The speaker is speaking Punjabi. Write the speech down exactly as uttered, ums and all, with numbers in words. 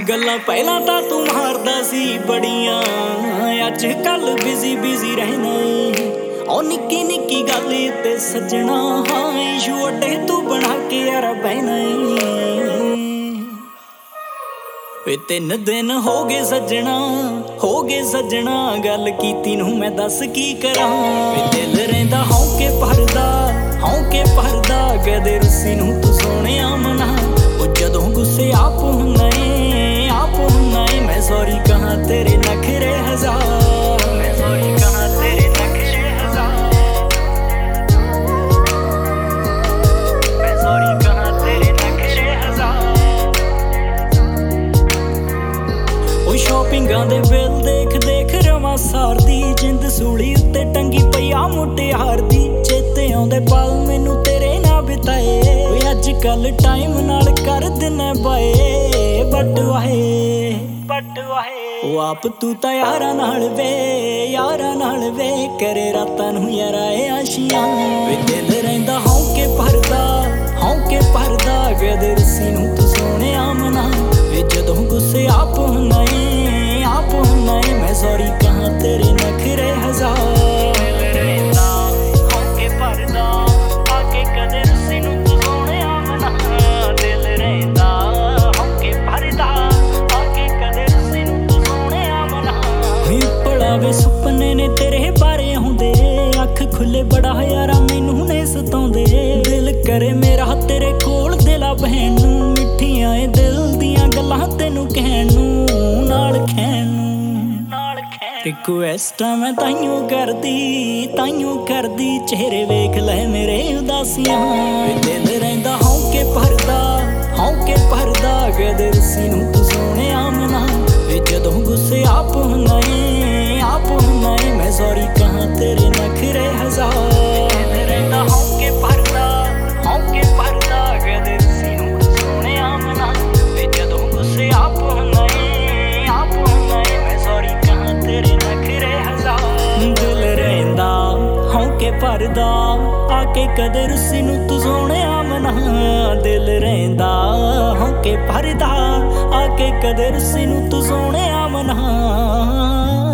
ਗੱਲਾਂ ਪਹਿਲਾਂ ਤਾਂ ਤੂੰ ਮਾਰਦਾ ਸੀ ਬੜੀਆਂ, ਅੱਜ ਕੱਲ ਬਿਜ਼ੀ ਬਿਜ਼ੀ ਰਹਿਣਾ। ਉਹ ਨਿੱਕੀ ਨਿੱਕੀ ਗੱਲ ਤੇ ਸੱਜਣਾ, ਹਾਂ ਇਸ਼ੂ ਅੱਡੇ ਤੂੰ ਬਣਾ ਕੇ ਯਾਰ ਬਹਿਣਾ। ਵੇ ਤਿੰਨ ਦਿਨ ਹੋ ਗਏ ਸੱਜਣਾ, ਹੋ ਗਏ ਸੱਜਣਾ, ਗੱਲ ਕੀਤੀ ਨੂੰ ਮੈਂ ਦੱਸ ਕੀ ਕਰਾਂ। ਵੇ ਦਿਲ ਰਹਿੰਦਾ ਹੌਂਕੇ ਭਰਦਾ, ਹੌਂਕੇ ਭਰਦਾ, ਕਦੇ ਰੁੱਸੀ ਨੂੰ ਤੂੰ ਸੋਹਣਿਆ ਮਨਾ। ਉਹ ਜਦੋਂ ਗੁੱਸੇ ਆਪ ਹੁੰਦਾ ਏ, ਆਪ ਹੁੰਦਾ ਏ, ਮੈਂ ਸੌਰੀ ਕਹਾਂ ਤੇਰੇ ਨਖਰੇ ਹਜ਼ਾਰ, ਮੈਂ ਸੌਰੀ ਕਹਾਂ ਤੇਰੇ ਨਖਰੇ ਹਜ਼ਾਰ, ਮੈਂ ਸੌਰੀ ਕਹਾਂ ਤੇਰੇ ਨਖਰੇ ਹਜ਼ਾਰ। ਉਹ ਸ਼ੋਪਿੰਗਾਂ ਦੇ ਬਿੱਲ ਦੇਖ ਦੇਖ ਰਵਾਂ ਸਾਰਦੀ, ਜਿੰਦ ਸੂਲੀ ਉੱਤੇ ਟੰਗੀ ਪਈ ਆ ਮੁਟਿਆਰ ਦੀ। ਚੇਤੇ ਆਉਂਦੇ ਪਲ ਮੈਨੂੰ ਤੇਰੇ ਨਾਲ ਬਿਤਾਏ, ਓਏ ਅੱਜ ਕੱਲ ਟਾਈਮ ਨਾਲ ਕਰ ਦਿੰਨਾ ਬਾਏ। ਬੱਟ ਵਾਹੇ ਬੱਟ ਵਾਹੇ ਉਹ ਆਪ ਤੂੰ ਤਾਂ ਯਾਰਾਂ ਨਾਲ ਵੇ, ਯਾਰਾਂ ਨਾਲ ਵੇ, ਕਰੇ ਰਾਤਾਂ ਨੂੰ ਯਾਰਾ ਏ ਆਸ਼ੀਆਂ। ਵੇ ਦਿਲ ਰਹਿੰਦਾ ਹੌਂਕੇ ਭਰਦਾ, ਹੌਂਕੇ ਭਰਦਾ, ਕਦੇ ਰੁੱਸੀ ਨੂੰ ਤੂੰ ਸੋਹਣਿਆ ਮਨਾ। ਵੇ ਜਦੋਂ ਗੁੱਸੇ ਆਪ ਹੁੰਦਾ ਏ, ਆਪ ਹੁੰਦਾ ਏ, ਮੈਂ ਸੌਰੀ ਕਹਾਂ ਤੇਰੇ ਨਖਰੇ ਹਜ਼ਾਰ। ਵੇ ਸੁਪਨੇ ਨੇ ਤੇਰੇ ਬਾਰੇ ਆਉਂਦੇ, ਅੱਖ ਖੁੱਲੇ ਬੜਾ ਯਾਰਾ ਮੈਨੂੰ ਨੇ ਸਤਾਉਂਦੇ। ਦਿਲ ਕਰੇ ਮੇਰਾ ਤੇਰੇ ਕੋਲ ਦਿਲਾ ਬਹਿਣ ਨੂੰ, ਮਿੱਠੀਆਂ ਏ ਦਿਲ ਦੀਆਂ ਗੱਲਾਂ ਤੈਨੂੰ ਕਹਿਣ ਨੂੰ, ਨਾਲ ਖੈਣ ਨੂੰ, ਨਾਲ ਖੈਣ। ਰਿਕੁਐਸਟਾਂ ਮੈਂ ਤਾਈਓ ਕਰਦੀ, ਤਾਈਓ ਕਰਦੀ, ਚਿਹਰੇ ਵੇਖ ਲੈ ਮੇਰੇ ਉਦਾਸੀਆਂ। ਵੇ ਦਿਲ ਰਹਿੰਦਾ ਹੌਂਕੇ ਭਰਦਾ, ਹੌਂਕੇ ਭਰਦਾ, ਕਦੇ ਰੁੱਸੀ ਨੂੰ ਤੂੰ ਸੋਹਣਿਆ ਮਨਾ। ਵੇ ਜਦੋਂ ਗੁੱਸੇ ਆਪ ਹੁੰਦਾ ਏ, ਆਪ ਹੁੰਦਾ ਏ, ਮੈਂ ਸੌਰੀ ਕਹਾਂ ਤੇਰੇ ਨਖਰੇ ਹਜ਼ਾਰ। ਰਹਿੰਦਾ ਹੌਂਕੇ ਭਰਦਾ, ਹੌਂਕੇ ਭਰਦਾ, ਕਦੇ ਰੁੱਸੀ ਨੂੰ ਤੂੰ ਸੋਹਣਿਆ ਮਨਾ। ਵੇ ਜਦੋਂ ਗੁੱਸੇ ਆਪ ਹੁੰਦਾ ਏ, ਆਪ ਹੁੰਦਾ ਏ, ਮੈਂ ਸੌਰੀ ਕਹਾਂ ਤੇਰੇ ਨਖਰੇ ਹਜ਼ਾਰ। ਦਿਲ ਰਹਿੰਦਾ ਹੌਂਕੇ ਭਰਦਾ, ਆ ਕੇ ਕਦੇ ਰੁੱਸੀ ਨੂੰ ਤੂੰ ਸੋਹਣਿਆ ਮਨਾ। ਦਿਲ ਰਹਿੰਦਾ ਹੌਂਕੇ ਭਰਦਾ, ਆ ਕੇ ਕਦੇ ਰੁੱਸੀ ਨੂੰ ਤੂੰ ਸੋਹਣਿਆ ਮਨਾ।